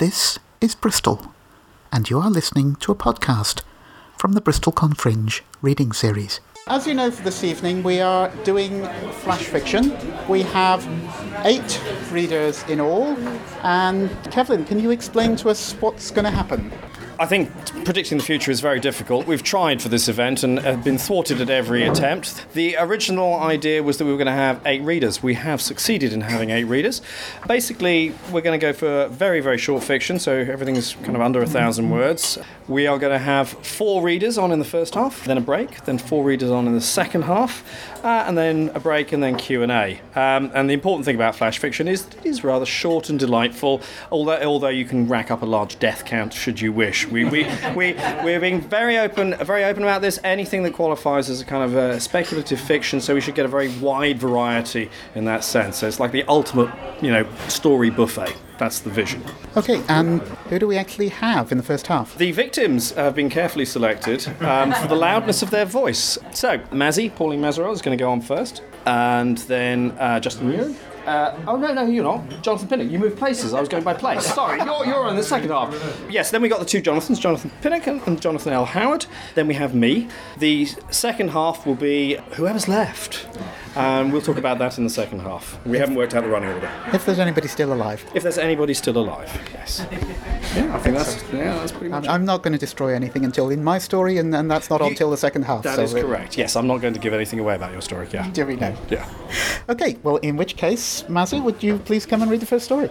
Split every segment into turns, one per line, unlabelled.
This is Bristol, and you are listening to a podcast from the BristolCon Fringe reading series. As you know, for this evening, we are doing flash fiction. We have 8 readers in all, and Kevlin, can you explain to us what's going to happen?
I think predicting the future is very difficult. We've tried for this event and have been thwarted at every attempt. The original idea was that we were going to have 8 readers. We have succeeded in having 8 readers. Basically, we're going to go for very, very short fiction, so everything's kind of under 1,000 words. We are going to have 4 readers on in the first half, then a break, then 4 readers on in the second half, and then a break, and then Q&A. And the important thing about flash fiction is it is rather short and delightful, although you can rack up a large death count should you wish. We're being very open about this. Anything that qualifies as a kind of speculative fiction, so we should get a very wide variety in that sense. So it's like the ultimate, story buffet. That's the vision.
Okay, and who do we actually have in the first half?
The victims have been carefully selected for the loudness of their voice. So, Pauline Mazarel is going to go on first, and then Justin Muir. No, you're not. Jonathan Pinnock, you moved places. I was going by place. Sorry, you're in the second half. Yes, then we got the 2 Jonathans, Jonathan Pinnock and Jonathan L. Howard. Then we have me. The second half will be whoever's left. We'll talk about that in the second half. We haven't worked out the running order.
If there's anybody still alive.
If there's anybody still alive, yes. Yeah, I think that's pretty much
I'm not going to destroy anything until in my story, and that's not until the second half.
That is correct. Yes, I'm not going to give anything away about your story, yeah.
Do we know?
Yeah.
Okay, well, in which case, Mazzy, would you please come and read the first story?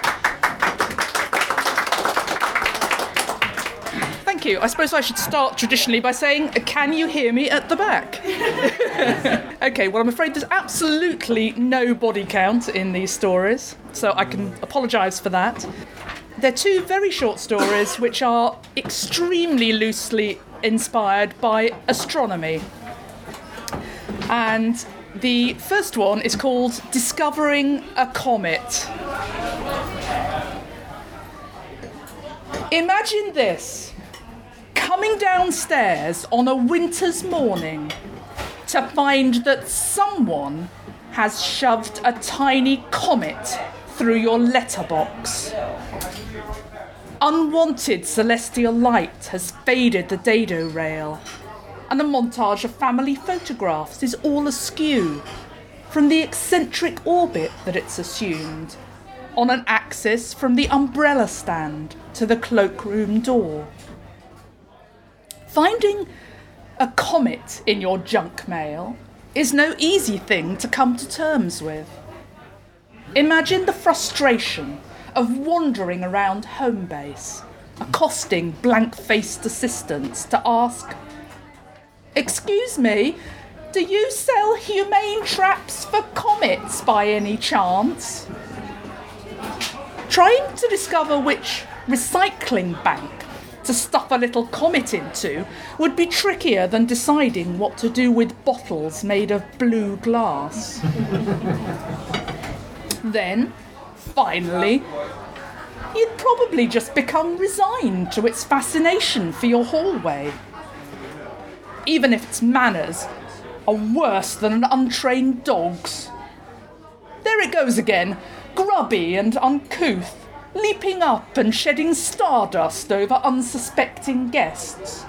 Thank you. I suppose I should start traditionally by saying, can you hear me at the back? Okay, well, I'm afraid there's absolutely no body count in these stories, so I can apologise for that. They're 2 very short stories which are extremely loosely inspired by astronomy. And the first one is called Discovering a Comet. Imagine this. Coming downstairs on a winter's morning to find that someone has shoved a tiny comet through your letterbox. Unwanted celestial light has faded the dado rail, and a montage of family photographs is all askew from the eccentric orbit that it's assumed, on an axis from the umbrella stand to the cloakroom door. Finding a comet in your junk mail is no easy thing to come to terms with. Imagine the frustration of wandering around home base, accosting blank-faced assistants to ask, "Excuse me, do you sell humane traps for comets by any chance?" Trying to discover which recycling bank to stuff a little comet into would be trickier than deciding what to do with bottles made of blue glass. Then, finally, you'd probably just become resigned to its fascination for your hallway. Even if its manners are worse than an untrained dog's. There it goes again, grubby and uncouth, leaping up and shedding stardust over unsuspecting guests.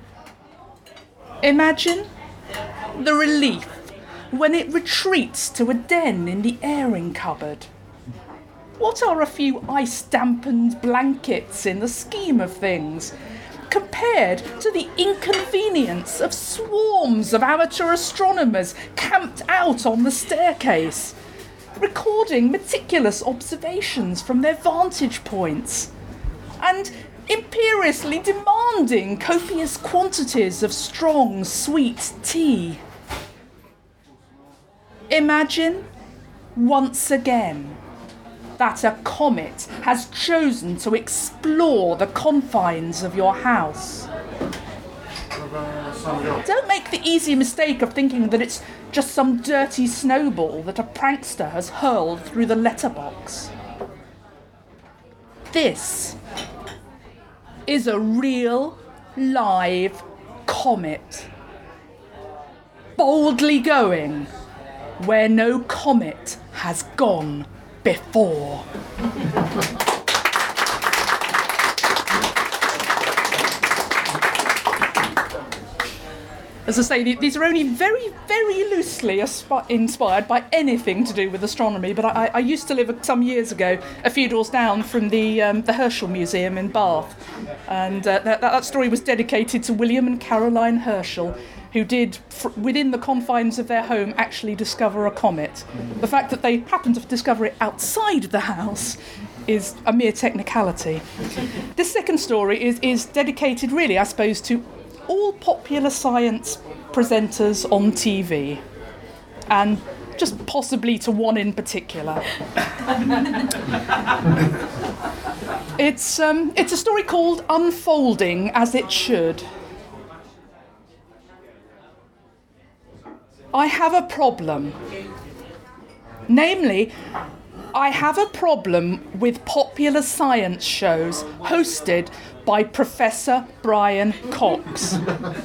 Imagine the relief when it retreats to a den in the airing cupboard. What are a few ice-dampened blankets in the scheme of things, compared to the inconvenience of swarms of amateur astronomers camped out on the staircase, recording meticulous observations from their vantage points, and imperiously demanding copious quantities of strong, sweet tea. Imagine, once again, that a comet has chosen to explore the confines of your house. Don't make the easy mistake of thinking that it's just some dirty snowball that a prankster has hurled through the letterbox. This is a real, live comet. Boldly going where no comet has gone before. As I say, these are only very, very loosely inspired by anything to do with astronomy, but I used to live some years ago a few doors down from the Herschel Museum in Bath, and that story was dedicated to William and Caroline Herschel, who did, within the confines of their home, actually discover a comet. The fact that they happened to discover it outside the house is a mere technicality. This second story is dedicated, really, I suppose, to all popular science presenters on TV, and just possibly to one in particular. It's a story called Unfolding as It Should. I have a problem. Namely, I have a problem with popular science shows hosted by Professor Brian Cox.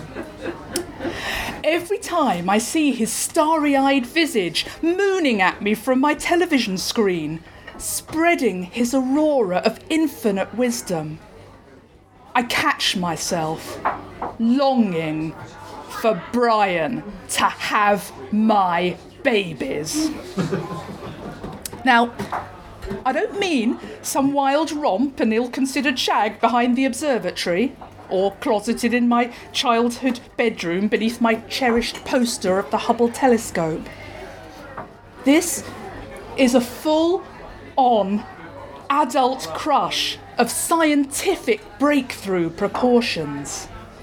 Every time I see his starry-eyed visage mooning at me from my television screen, spreading his aurora of infinite wisdom, I catch myself longing for Brian to have my babies. Now, I don't mean some wild romp and ill-considered shag behind the observatory, or closeted in my childhood bedroom beneath my cherished poster of the Hubble telescope. This is a full-on adult crush of scientific breakthrough precautions.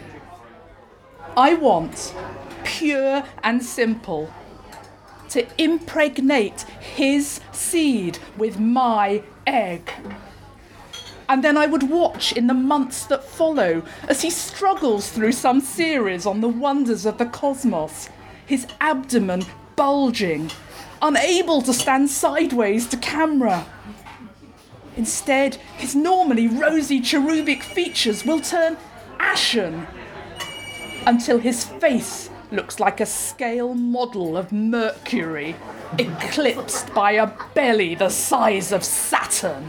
I want, pure and simple, to impregnate his seed with my egg. And then I would watch in the months that follow as he struggles through some series on the wonders of the cosmos, his abdomen bulging, unable to stand sideways to camera. Instead, his normally rosy cherubic features will turn ashen until his face looks like a scale model of Mercury, eclipsed by a belly the size of Saturn.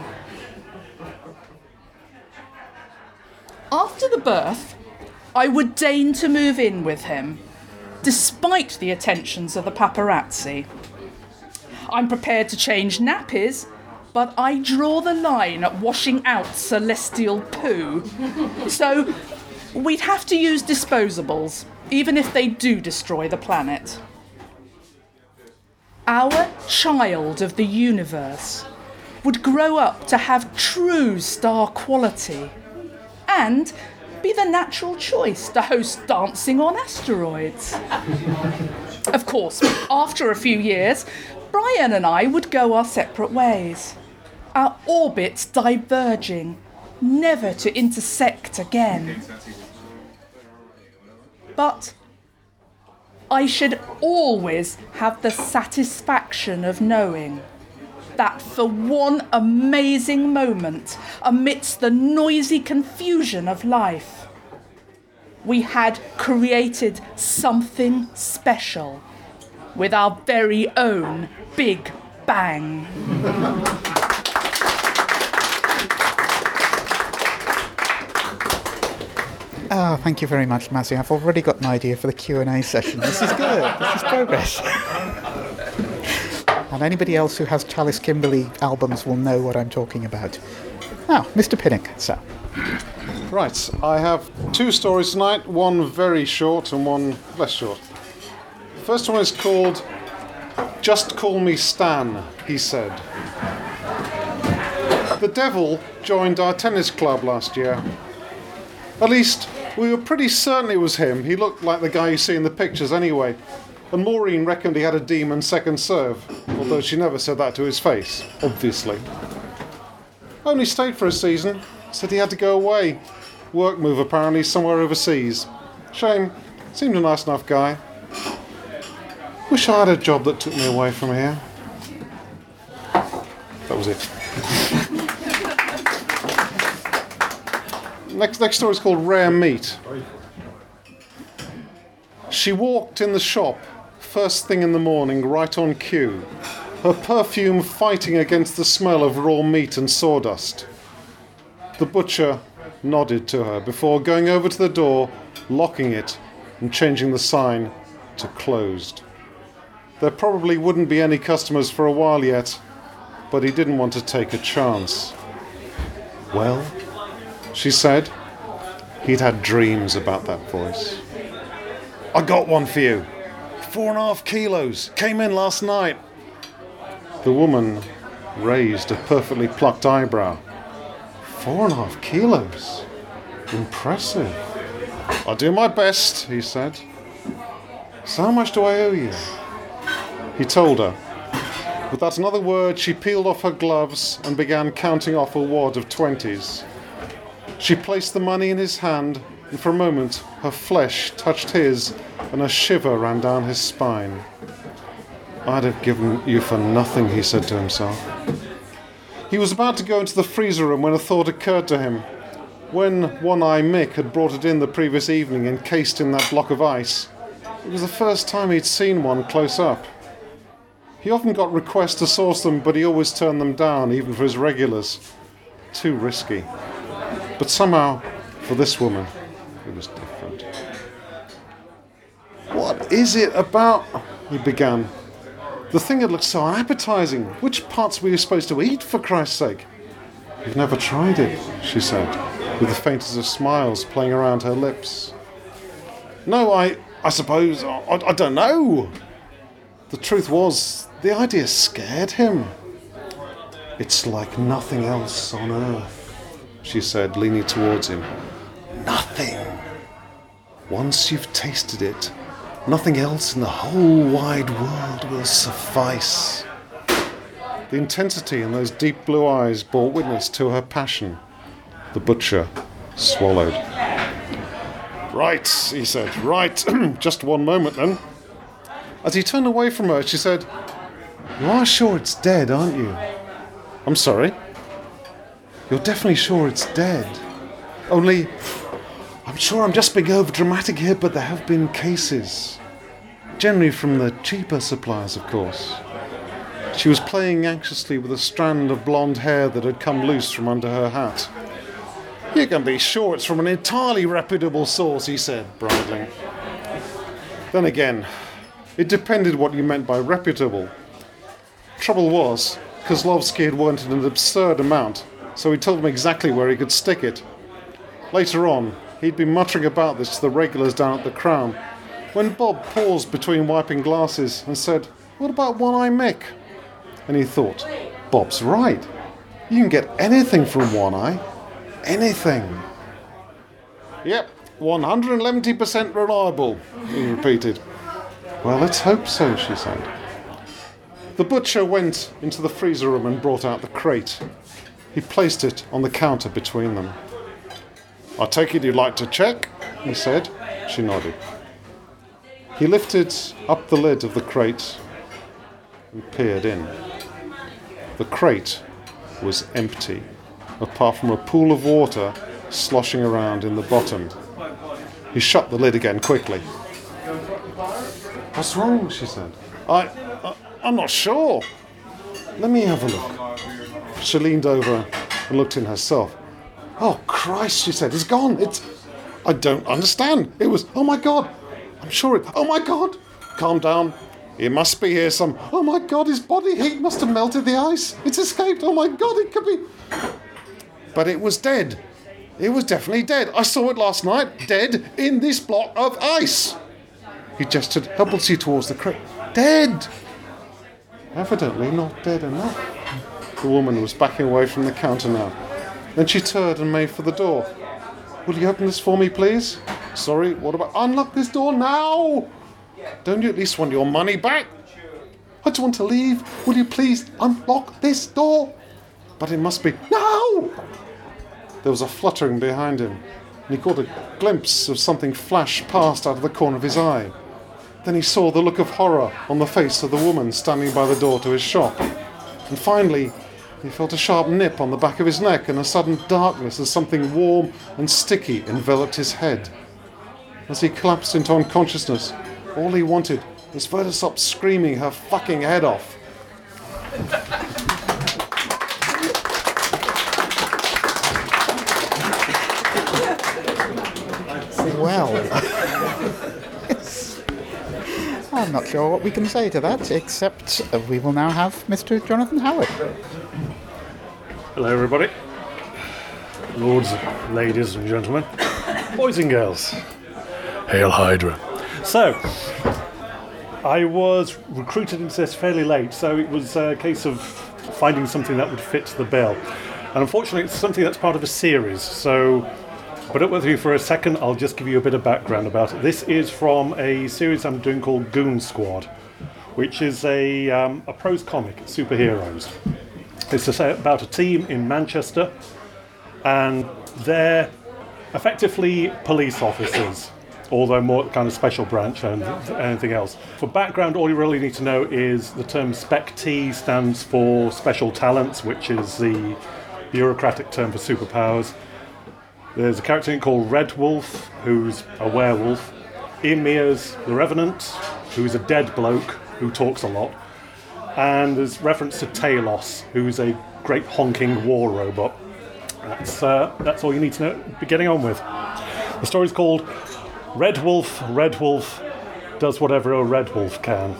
After the birth, I would deign to move in with him, despite the attentions of the paparazzi. I'm prepared to change nappies, but I draw the line at washing out celestial poo. So we'd have to use disposables, even if they do destroy the planet. Our child of the universe would grow up to have true star quality and be the natural choice to host Dancing on Asteroids. Of course, after a few years, Brian and I would go our separate ways, our orbits diverging, never to intersect again. But I should always have the satisfaction of knowing that for one amazing moment, amidst the noisy confusion of life, we had created something special with our very own Big Bang.
Oh, thank you very much, Mazzy. I've already got an idea for the Q&A session. This is good. This is progress. And anybody else who has Chalice Kimberley albums will know what I'm talking about. Now, Mr. Pinnock, sir.
Right, I have two stories tonight, one very short and one less short. The first one is called Just Call Me Stan, he said. The devil joined our tennis club last year. At least, we were pretty certain it was him. He looked like the guy you see in the pictures anyway. And Maureen reckoned he had a demon second serve, although she never said that to his face, obviously. Only stayed for a season, said he had to go away. Work move apparently, somewhere overseas. Shame, seemed a nice enough guy. Wish I had a job that took me away from here. That was it. Next story is called Rare Meat. She walked in the shop first thing in the morning, right on cue, her perfume fighting against the smell of raw meat and sawdust. The butcher nodded to her before going over to the door, locking it, and changing the sign to closed. There probably wouldn't be any customers for a while yet, but he didn't want to take a chance. Well, she said. He'd had dreams about that voice. I got one for you. 4.5 kilos. Came in last night. The woman raised a perfectly plucked eyebrow. 4.5 kilos? Impressive. I'll do my best, he said. So how much do I owe you? He told her. Without another word, she peeled off her gloves and began counting off a wad of 20s. She placed the money in his hand, and for a moment her flesh touched his and a shiver ran down his spine. I'd have given you for nothing, he said to himself. He was about to go into the freezer room when a thought occurred to him. When One-Eye Mick had brought it in the previous evening encased in that block of ice, it was the first time he'd seen one close up. He often got requests to source them, but he always turned them down, even for his regulars. Too risky. But somehow, for this woman, it was different. What is it about? He began. The thing had looked so unappetizing. Which parts were you supposed to eat, for Christ's sake? You've never tried it, she said, with the faintest of smiles playing around her lips. No, I suppose, I don't know. The truth was, the idea scared him. It's like nothing else on earth, she said, leaning towards him. Nothing. Once you've tasted it, nothing else in the whole wide world will suffice. The intensity in those deep blue eyes bore witness to her passion. The butcher swallowed. Right, he said, right. Just one moment then. As he turned away from her, she said, You are sure it's dead, aren't you? I'm sorry? You're definitely sure it's dead. Only, I'm sure I'm just being overdramatic here, but there have been cases. Generally from the cheaper suppliers, of course. She was playing anxiously with a strand of blonde hair that had come loose from under her hat. You can be sure it's from an entirely reputable source, he said, bridling. Then again, it depended what you meant by reputable. Trouble was, Kozlovsky had wanted an absurd amount, so he told him exactly where he could stick it. Later on, he'd been muttering about this to the regulars down at the Crown, when Bob paused between wiping glasses and said, What about One-Eye Mick? And he thought, Bob's right. You can get anything from One-Eye. Anything. Yep, 111% reliable, he repeated. Well, let's hope so, she said. The butcher went into the freezer room and brought out the crate. He placed it on the counter between them. I take it you'd like to check, he said. She nodded. He lifted up the lid of the crate and peered in. The crate was empty, apart from a pool of water sloshing around in the bottom. He shut the lid again quickly. What's wrong? She said. I'm not sure. Let me have a look. She leaned over and looked in herself. Oh, Christ, she said. It's gone. I don't understand. It was, oh my God. I'm sure it, oh my God. Calm down. It must be here some, oh my God, his body heat must have melted the ice. It's escaped. Oh my God, it could be. But it was dead. It was definitely dead. I saw it last night. Dead in this block of ice. He gestured helplessly towards the crate. Dead! Evidently not dead enough. The woman was backing away from the counter now. Then she turned and made for the door. Will you open this for me, please? Sorry, what about... Unlock this door now! Don't you at least want your money back? I just want to leave. Will you please unlock this door? But it must be... No! There was a fluttering behind him, and he caught a glimpse of something flash past out of the corner of his eye. Then he saw the look of horror on the face of the woman standing by the door to his shop. And finally, he felt a sharp nip on the back of his neck and a sudden darkness as something warm and sticky enveloped his head. As he collapsed into unconsciousness, all he wanted was for her to stop screaming her fucking head off.
Well, I'm not sure what we can say to that, except we will now have Mr. Jonathan Howard.
Hello, everybody. Lords, ladies and gentlemen, boys and girls. Hail Hydra. So, I was recruited into this fairly late, so it was a case of finding something that would fit the bill. And unfortunately, it's something that's part of a series, so put up with you for a second, I'll just give you a bit of background about it. This is from a series I'm doing called Goon Squad, which is a prose comic, superheroes. It's about a team in Manchester, and they're effectively police officers, although more kind of special branch than anything else. For background, all you really need to know is the term SPEC-T stands for Special Talents, which is the bureaucratic term for superpowers. There's a character called Red Wolf, who's a werewolf. Emir's the Revenant, who's a dead bloke who talks a lot. And there's reference to Talos, who's a great honking war robot. That's all you need to know. Be getting on with. The story's called Red Wolf does whatever a red wolf can.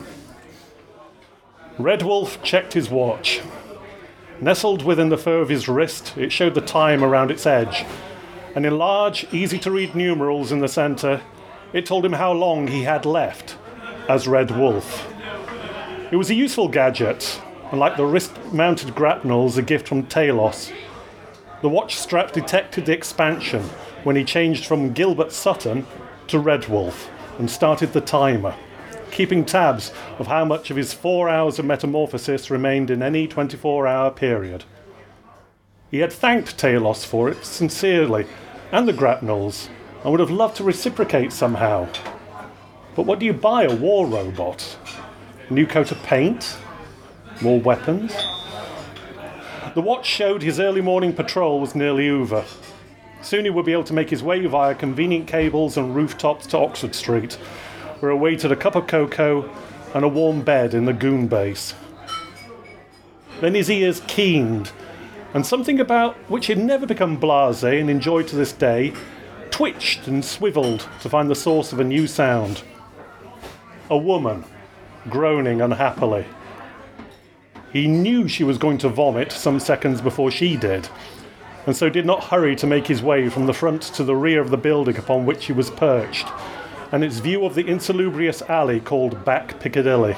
Red Wolf checked his watch. Nestled within the fur of his wrist, it showed the time around its edge, and in large, easy-to-read numerals in the centre, it told him how long he had left as Red Wolf. It was a useful gadget, and like the wrist-mounted grapnels, a gift from Talos. The watch strap detected the expansion when he changed from Gilbert Sutton to Red Wolf and started the timer, keeping tabs of how much of his 4 hours of metamorphosis remained in any 24-hour period. He had thanked Talos for it sincerely, and the grapnels, and would have loved to reciprocate somehow. But what do you buy a war robot? A new coat of paint? More weapons? The watch showed his early morning patrol was nearly over. Soon he would be able to make his way via convenient cables and rooftops to Oxford Street, where awaited a cup of cocoa and a warm bed in the goon base. Then his ears keened, and something about which he'd never become blasé and enjoyed to this day twitched and swiveled to find the source of a new sound. A woman, groaning unhappily. He knew she was going to vomit some seconds before she did, and so did not hurry to make his way from the front to the rear of the building upon which he was perched, and its view of the insalubrious alley called Back Piccadilly.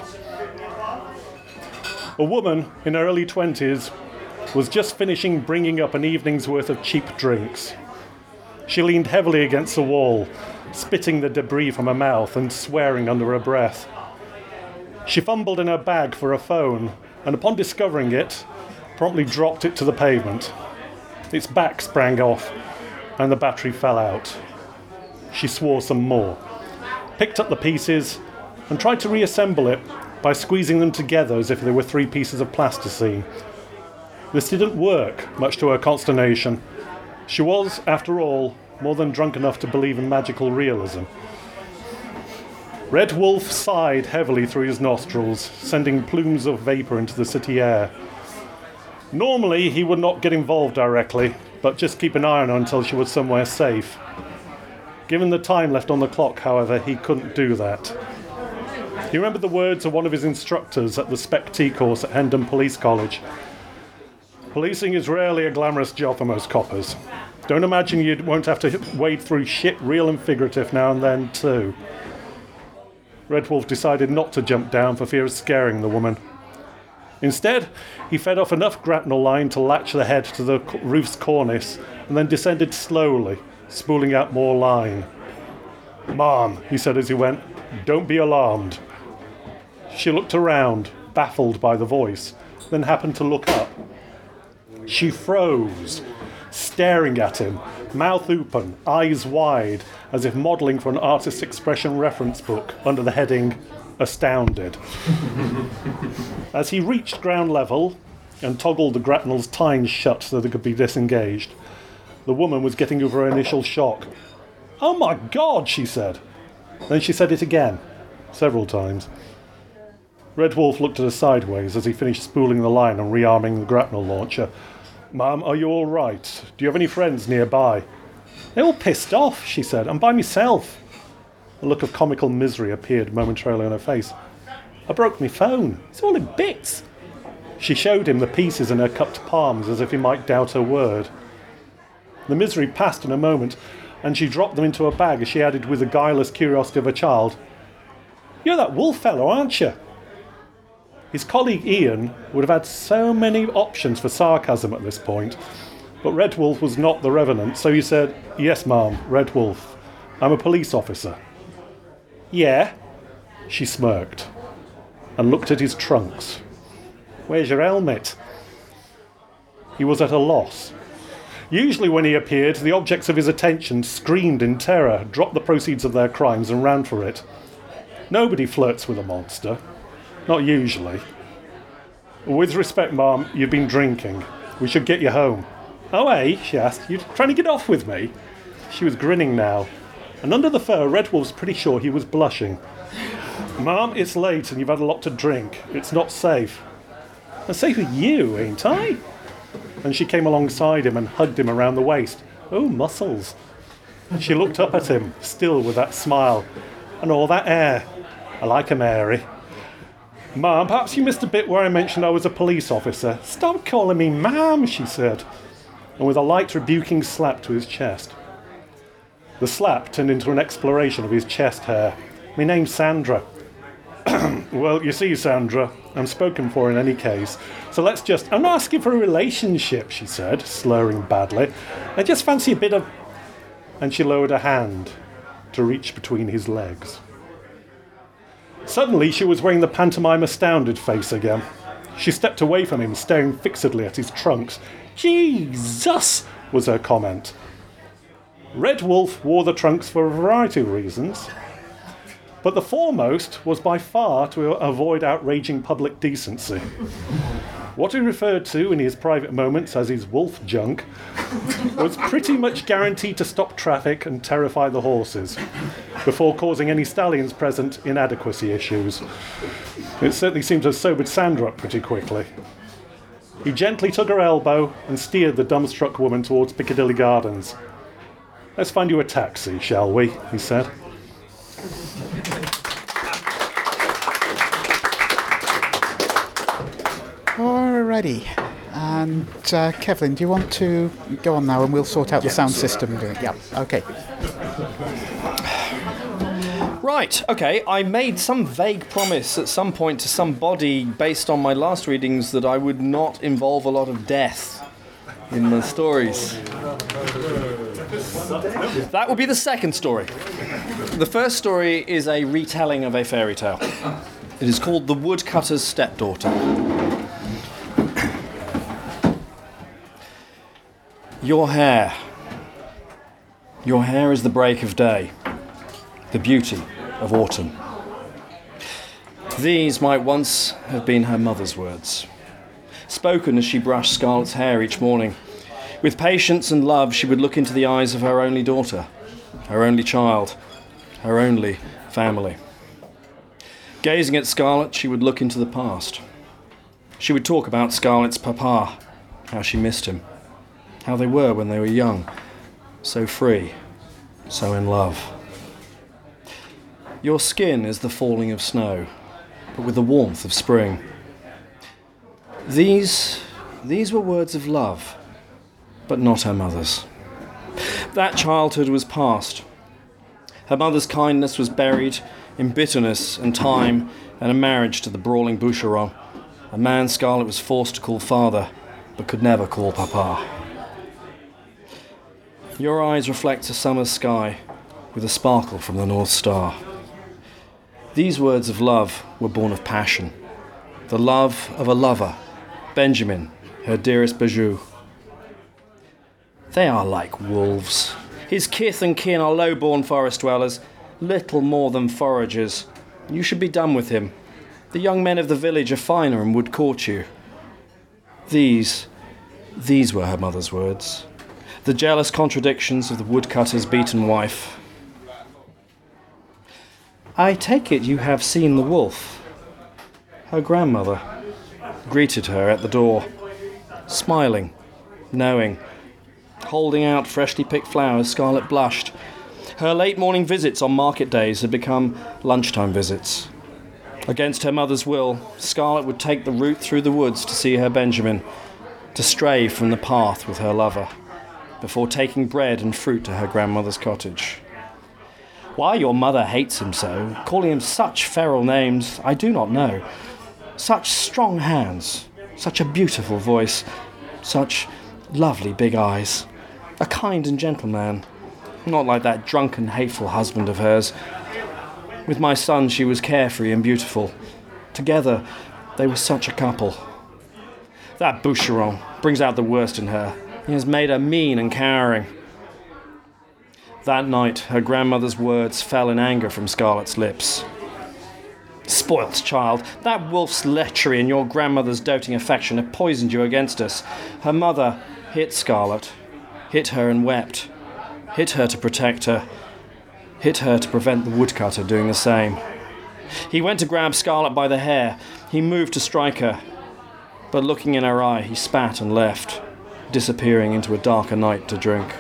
A woman in her early 20s was just finishing bringing up an evening's worth of cheap drinks. She leaned heavily against the wall, spitting the debris from her mouth and swearing under her breath. She fumbled in her bag for a phone, and upon discovering it, promptly dropped it to the pavement. Its back sprang off, and the battery fell out. She swore some more, picked up the pieces, and tried to reassemble it by squeezing them together as if they were 3 pieces of plasticine. This didn't work, much to her consternation. She was, after all, more than drunk enough to believe in magical realism. Red Wolf sighed heavily through his nostrils, sending plumes of vapour into the city air. Normally, he would not get involved directly, but just keep an eye on her until she was somewhere safe. Given the time left on the clock, however, he couldn't do that. He remembered the words of one of his instructors at the SPEC-T course at Hendon Police College. Policing is rarely a glamorous job for most coppers. Don't imagine you won't have to wade through shit, real and figurative, now and then, too. Red Wolf decided not to jump down for fear of scaring the woman. Instead, he fed off enough grapnel line to latch the head to the roof's cornice and then descended slowly, spooling out more line. "Ma'am," he said as he went, "don't be alarmed." She looked around, baffled by the voice, then happened to look up. She froze, staring at him, mouth open, eyes wide, as if modelling for an artist's expression reference book under the heading "Astounded." As he reached ground level and toggled the grapnel's tines shut so they could be disengaged, the woman was getting over her initial shock. "Oh my God," she said. Then she said it again, several times. Red Wolf looked at her sideways as he finished spooling the line and rearming the grapnel launcher. "Ma'am, are you all right? Do you have any friends nearby?" "They're all pissed off," she said. "I'm by myself." A look of comical misery appeared momentarily on her face. "I broke my phone. It's all in bits." She showed him the pieces in her cupped palms as if he might doubt her word. The misery passed in a moment, and she dropped them into a bag as she added with the guileless curiosity of a child, "You're that Wolf fellow, aren't you?" His colleague Ian would have had so many options for sarcasm at this point, but Red Wolf was not the Revenant, so he said, "Yes, ma'am, Red Wolf. I'm a police officer." "Yeah?" She smirked and looked at his trunks. "Where's your helmet?" He was at a loss. Usually when he appeared, the objects of his attention screamed in terror, dropped the proceeds of their crimes and ran for it. Nobody flirts with a monster. Not usually. "With respect, ma'am, you've been drinking. We should get you home." "Oh, eh?" she asked. "You trying to get off with me?" She was grinning now, and under the fur, Red Wolf's pretty sure he was blushing. "Ma'am, it's late and you've had a lot to drink. It's not safe." "I'm safe with you, ain't I?" And she came alongside him and hugged him around the waist. "Oh, muscles." She looked up at him, still with that smile. "And all that air. I like a Mary." "Ma'am, perhaps you missed a bit where I mentioned I was a police officer." "Stop calling me ma'am," she said, and with a light rebuking slap to his chest. The slap turned into an exploration of his chest hair. "My name's Sandra." "Well, you see, Sandra, I'm spoken for in any case, so let's just—" "I'm not asking for a relationship," she said, slurring badly. "I just fancy a bit of—" And she lowered a hand to reach between his legs. Suddenly she was wearing the pantomime astounded face again. She stepped away from him, staring fixedly at his trunks. "Jesus!" was her comment. Red Wolf wore the trunks for a variety of reasons, but the foremost was by far to avoid outraging public decency. What he referred to in his private moments as his wolf junk was pretty much guaranteed to stop traffic and terrify the horses, before causing any stallions present inadequacy issues. It certainly seemed to have sobered Sandra up pretty quickly. He gently took her elbow and steered the dumbstruck woman towards Piccadilly Gardens. "Let's find you a taxi, shall we?" he said.
Alrighty. And Kevlin, do you want to go on now and we'll sort out the sound system? Yeah, okay.
Right, okay, I made some vague promise at some point to somebody based on my last readings that I would not involve a lot of death in the stories. That will be the second story. The first story is a retelling of a fairy tale. It is called The Woodcutter's Stepdaughter. Your hair. Your hair is the break of day, the beauty of autumn. These might once have been her mother's words, spoken as she brushed Scarlet's hair each morning. With patience and love, she would look into the eyes of her only daughter, her only child, her only family. Gazing at Scarlet, she would look into the past. She would talk about Scarlet's papa, how she missed him, how they were when they were young, so free, so in love. Your skin is the falling of snow, but with the warmth of spring. These were words of love, but not her mother's. That childhood was past. Her mother's kindness was buried in bitterness and time and a marriage to the brawling Boucheron, a man Scarlet was forced to call father, but could never call papa. Your eyes reflect a summer sky with a sparkle from the North Star. These words of love were born of passion, the love of a lover, Benjamin, her dearest bijou. They are like wolves. His kith and kin are low-born forest dwellers, little more than foragers. You should be done with him. The young men of the village are finer and would court you. These were her mother's words. The jealous contradictions of the woodcutter's beaten wife. I take it you have seen the wolf. Her grandmother greeted her at the door, smiling, knowing. Holding out freshly picked flowers, Scarlet blushed. Her late morning visits on market days had become lunchtime visits. Against her mother's will, Scarlett would take the route through the woods to see her Benjamin, to stray from the path with her lover, before taking bread and fruit to her grandmother's cottage. Why your mother hates him so, calling him such feral names, I do not know. Such strong hands, such a beautiful voice, such lovely big eyes, a kind and gentle man, not like that drunken, hateful husband of hers. With my son she was carefree and beautiful. Together they were such a couple. That Boucheron brings out the worst in her. He has made her mean and cowering. That night her grandmother's words fell in anger from Scarlett's lips. Spoilt child, that wolf's lechery and your grandmother's doting affection have poisoned you against us. Her mother hit Scarlett, hit her and wept, hit her to protect her, hit her to prevent the woodcutter doing the same. He went to grab Scarlett by the hair. He moved to strike her, but looking in her eye, he spat and left, disappearing into a darker night to drink.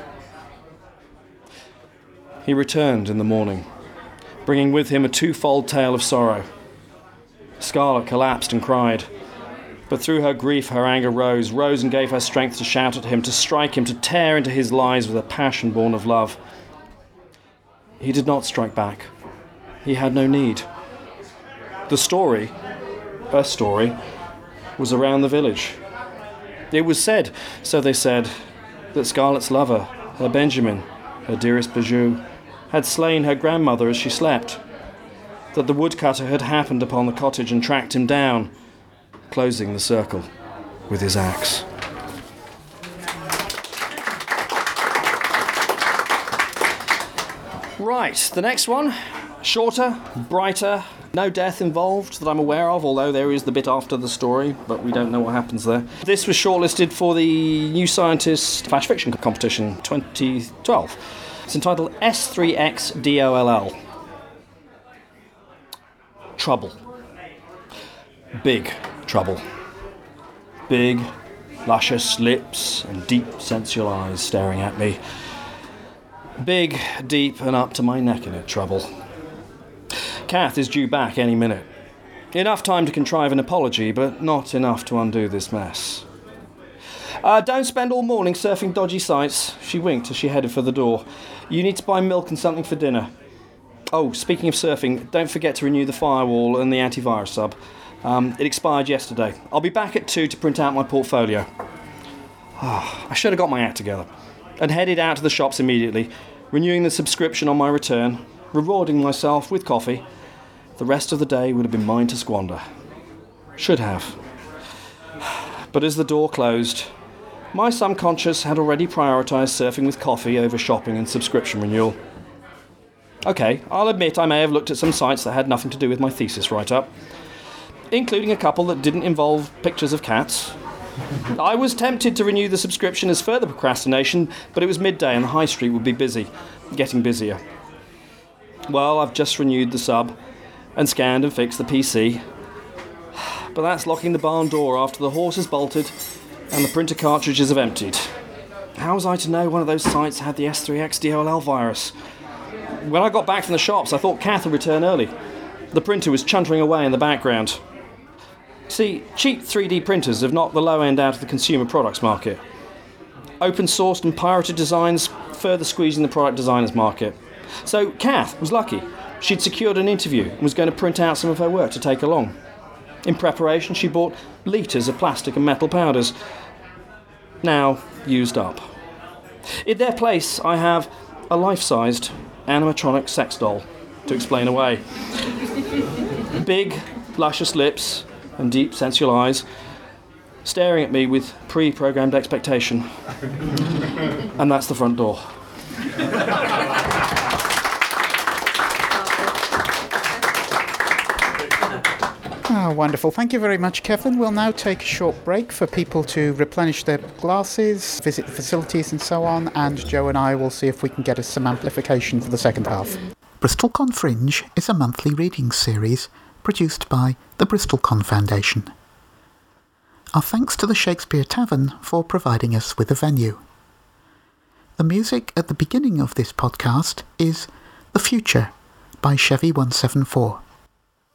He returned in the morning, bringing with him a twofold tale of sorrow. Scarlett collapsed and cried, but through her grief her anger rose and gave her strength to shout at him, to strike him, to tear into his lies with a passion born of love. He did not strike back. He had no need. The story, her story, was around the village. It was said, so they said, that Scarlett's lover, her Benjamin, her dearest Bijou, had slain her grandmother as she slept, that the woodcutter had happened upon the cottage and tracked him down, closing the circle with his axe. Right, the next one, shorter, brighter, no death involved that I'm aware of, although there is the bit after the story, but we don't know what happens there. This was shortlisted for the New Scientist Flash Fiction Competition 2012. It's entitled S3X-DOLL. Trouble. Big trouble. Big, luscious lips and deep, sensual eyes staring at me. Big, deep, and up to my neck in it trouble. Kath is due back any minute. Enough time to contrive an apology, but not enough to undo this mess. Don't spend all morning surfing dodgy sites. She winked as she headed for the door. You need to buy milk and something for dinner. Oh, speaking of surfing, don't forget to renew the firewall and the antivirus sub. It expired yesterday. I'll be back at 2 to print out my portfolio. I should have got my act together and headed out to the shops immediately, renewing the subscription on my return, rewarding myself with coffee. The rest of the day would have been mine to squander. Should have. But as the door closed, my subconscious had already prioritised surfing with coffee over shopping and subscription renewal. OK, I'll admit I may have looked at some sites that had nothing to do with my thesis write-up, including a couple that didn't involve pictures of cats. I was tempted to renew the subscription as further procrastination, but it was midday and the high street would be busy, getting busier. Well, I've just renewed the sub and scanned and fixed the PC. But that's locking the barn door after the horse has bolted and the printer cartridges have emptied. How was I to know one of those sites had the S3X-DOLL virus? When I got back from the shops, I thought Kath would return early. The printer was chuntering away in the background. See, cheap 3D printers have knocked the low end out of the consumer products market. Open-sourced and pirated designs further squeezing the product designers market. So Kath was lucky. She'd secured an interview and was going to print out some of her work to take along. In preparation, she bought litres of plastic and metal powders, now used up. In their place, I have a life-sized animatronic sex doll to explain away. Big, luscious lips and deep, sensual eyes, staring at me with pre-programmed expectation. And that's the front door.
Oh, wonderful. Thank you very much, Kevin. We'll now take a short break for people to replenish their glasses, visit the facilities and so on, and Joe and I will see if we can get us some amplification for the second half. BristolCon Fringe is a monthly reading series produced by the BristolCon Foundation. Our thanks to the Shakespeare Tavern for providing us with a venue. The music at the beginning of this podcast is The Future by Chevy 174.